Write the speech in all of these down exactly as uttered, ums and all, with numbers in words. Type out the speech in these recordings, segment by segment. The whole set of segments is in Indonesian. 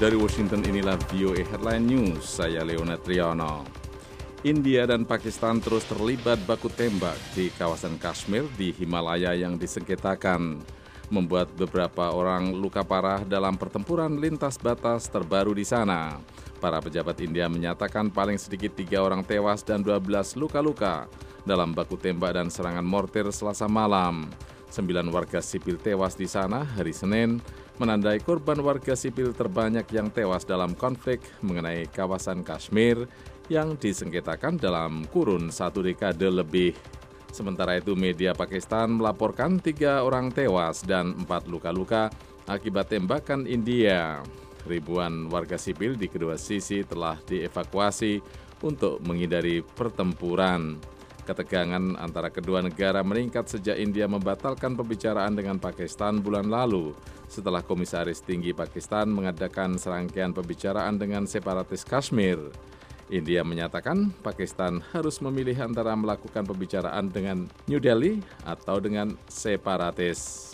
Dari Washington, inilah V O A Headline News, saya Leonard Triono. India dan Pakistan terus terlibat baku tembak di kawasan Kashmir di Himalaya yang disengketakan, membuat beberapa orang luka parah dalam pertempuran lintas batas terbaru di sana. Para pejabat India menyatakan paling sedikit tiga orang tewas dan dua belas luka-luka dalam baku tembak dan serangan mortir Selasa malam. Sembilan warga sipil tewas di sana hari Senin, menandai korban warga sipil terbanyak yang tewas dalam konflik mengenai kawasan Kashmir yang disengketakan dalam kurun satu dekade lebih. Sementara itu, media Pakistan melaporkan tiga orang tewas dan empat luka-luka akibat tembakan India. Ribuan warga sipil di kedua sisi telah dievakuasi untuk menghindari pertempuran. Ketegangan antara kedua negara meningkat sejak India membatalkan pembicaraan dengan Pakistan bulan lalu setelah Komisaris Tinggi Pakistan mengadakan serangkaian pembicaraan dengan separatis Kashmir. India menyatakan Pakistan harus memilih antara melakukan pembicaraan dengan New Delhi atau dengan separatis.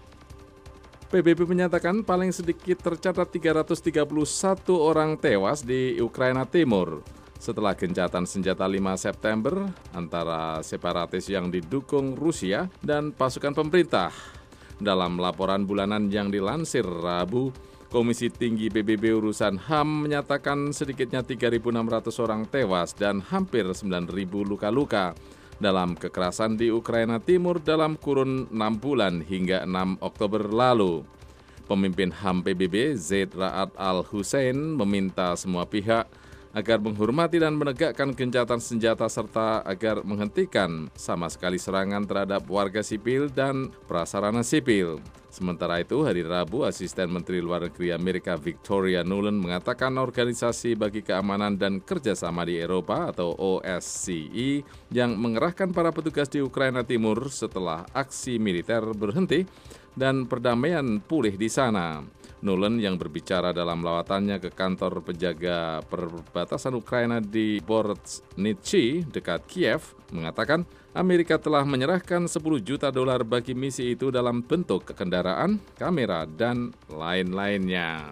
P B B menyatakan paling sedikit tercatat tiga ratus tiga puluh satu orang tewas di Ukraina Timur setelah gencatan senjata lima September antara separatis yang didukung Rusia dan pasukan pemerintah. Dalam laporan bulanan yang dilansir Rabu, Komisi Tinggi P B B Urusan H A M menyatakan sedikitnya tiga ribu enam ratus orang tewas dan hampir sembilan ribu luka-luka dalam kekerasan di Ukraina Timur dalam kurun enam bulan hingga enam Oktober lalu. Pemimpin H A M P B B, Zaid Ra'ad Al-Hussein, meminta semua pihak agar menghormati dan menegakkan gencatan senjata serta agar menghentikan sama sekali serangan terhadap warga sipil dan prasarana sipil. Sementara itu, hari Rabu, Asisten Menteri Luar Negeri Amerika Victoria Nuland mengatakan Organisasi Bagi Keamanan dan Kerjasama di Eropa atau O S C E yang mengerahkan para petugas di Ukraina Timur setelah aksi militer berhenti dan perdamaian pulih di sana. Nuland yang berbicara dalam lawatannya ke kantor penjaga perbatasan Ukraina di Borodnitsy dekat Kiev mengatakan Amerika telah menyerahkan sepuluh juta dolar bagi misi itu dalam bentuk kendaraan, kamera, dan lain-lainnya.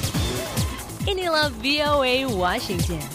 Inilah V O A Washington.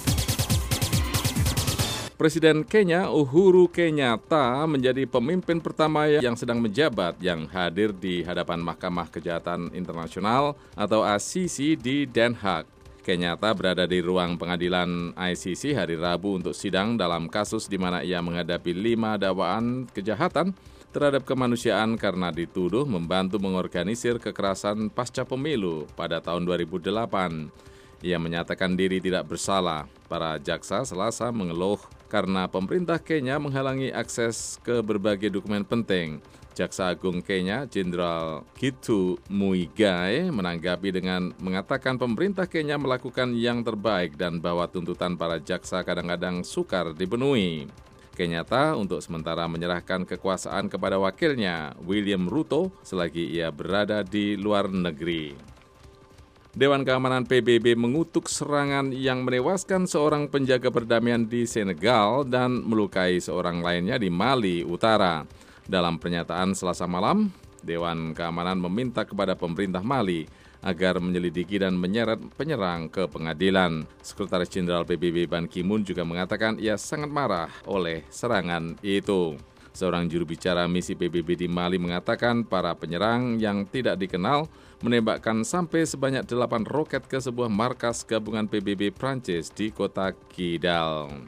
Presiden Kenya Uhuru Kenyatta menjadi pemimpin pertama yang sedang menjabat yang hadir di hadapan Mahkamah Kejahatan Internasional atau I C C di Den Haag. Kenyatta berada di ruang pengadilan I C C hari Rabu untuk sidang dalam kasus di mana ia menghadapi lima dakwaan kejahatan terhadap kemanusiaan karena dituduh membantu mengorganisir kekerasan pasca pemilu pada tahun dua ribu delapan. Ia menyatakan diri tidak bersalah. Para jaksa Selasa mengeluh karena pemerintah Kenya menghalangi akses ke berbagai dokumen penting. Jaksa Agung Kenya, Jenderal Gitu Muigai, menanggapi dengan mengatakan pemerintah Kenya melakukan yang terbaik dan bahwa tuntutan para jaksa kadang-kadang sukar dipenuhi. Kenyatta untuk sementara menyerahkan kekuasaan kepada wakilnya, William Ruto, selagi ia berada di luar negeri. Dewan Keamanan P B B mengutuk serangan yang menewaskan seorang penjaga perdamaian di Senegal dan melukai seorang lainnya di Mali Utara. Dalam pernyataan Selasa malam, Dewan Keamanan meminta kepada pemerintah Mali agar menyelidiki dan menyeret penyerang ke pengadilan. Sekretaris Jenderal P B B Ban Ki-moon juga mengatakan ia sangat marah oleh serangan itu. Seorang juru bicara misi P B B di Mali mengatakan para penyerang yang tidak dikenal menembakkan sampai sebanyak delapan roket ke sebuah markas gabungan P B B Prancis di kota Kidal.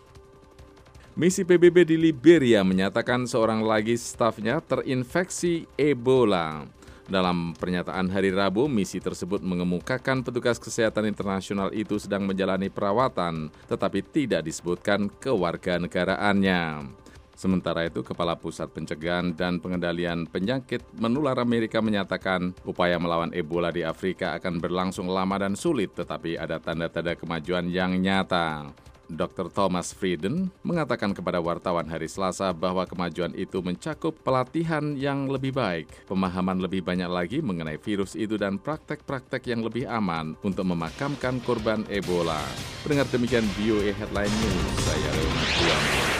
Misi P B B di Liberia menyatakan seorang lagi stafnya terinfeksi Ebola. Dalam pernyataan hari Rabu, misi tersebut mengemukakan petugas kesehatan internasional itu sedang menjalani perawatan, tetapi tidak disebutkan kewarganegaraannya. Sementara itu, Kepala Pusat Pencegahan dan Pengendalian Penyakit Menular Amerika menyatakan upaya melawan Ebola di Afrika akan berlangsung lama dan sulit, tetapi ada tanda-tanda kemajuan yang nyata. Doktor Thomas Frieden mengatakan kepada wartawan hari Selasa bahwa kemajuan itu mencakup pelatihan yang lebih baik, pemahaman lebih banyak lagi mengenai virus itu dan praktek-praktek yang lebih aman untuk memakamkan korban Ebola. Pendengar demikian V O A Headline News, saya Leonard Triono.